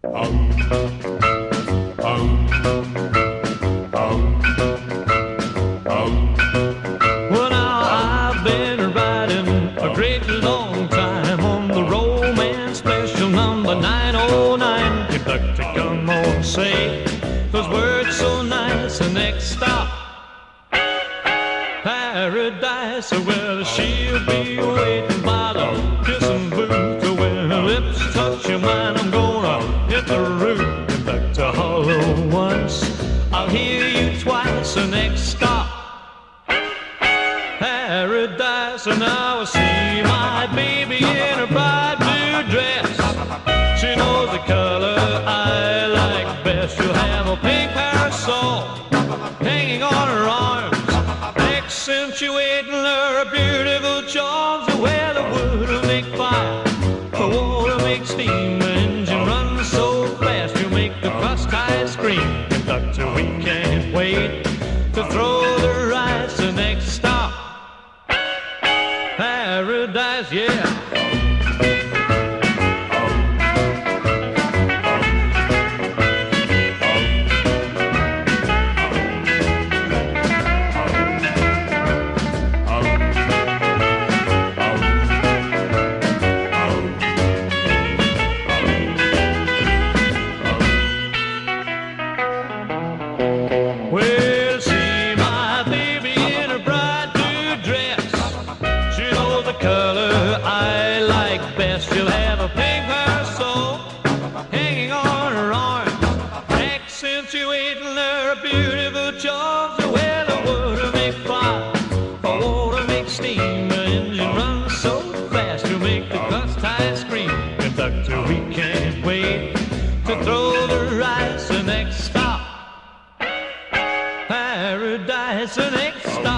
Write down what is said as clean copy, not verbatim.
Well, now I've been riding a great long time on the Romance Special number 909. Conductor, come on, say those words so nice. The next stop, Paradise. Well, she'll be waiting by the kissing booth. When her lips touch your mind, I'm gonna hit the roof. Conductor, hollow once, I'll hear you twice. The next stop, Paradise. And now I see my baby in her bride blue dress. She knows the color I like best. She'll have a pink parasol hanging on her arms, accentuating her beautiful charms. The weather would make fire, the water makes steam, the engine runs so fast you'll make the crust tie scream. Conductor, we can't wait to throw the rice. The next stop, Paradise, yeah. Well, see my baby in her bride blue dress. She knows the color I like best. She'll have a pink parasol hanging on her arm, accentuating her beautiful charms. The weather would make fire, the water makes steam, the engine runs so fast you'll make the crust tie scream. Conductor, we can't wait to throw the rice. The next stop, Paradise. The next stop,